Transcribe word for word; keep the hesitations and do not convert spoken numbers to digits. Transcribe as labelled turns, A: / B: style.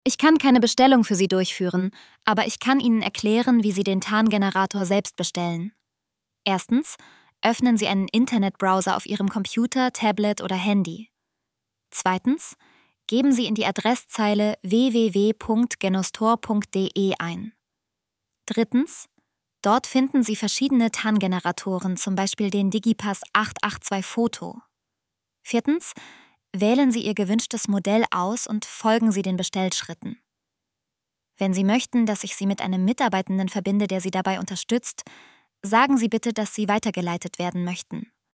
A: Ich kann keine Bestellung für Sie durchführen, aber ich kann Ihnen erklären, wie Sie den Tarngenerator selbst bestellen. Erstens, öffnen Sie einen Internetbrowser auf Ihrem Computer, Tablet oder Handy. Zweitens, geben Sie in die Adresszeile w w w punkt genostor punkt d e ein. Drittens, dort finden Sie verschiedene Tarngeneratoren, zum Beispiel den Digipass acht acht zwei Photo. Viertens, wählen Sie Ihr gewünschtes Modell aus und folgen Sie den Bestellschritten. Wenn Sie möchten, dass ich Sie mit einem Mitarbeitenden verbinde, der Sie dabei unterstützt, sagen Sie bitte, dass Sie weitergeleitet werden möchten.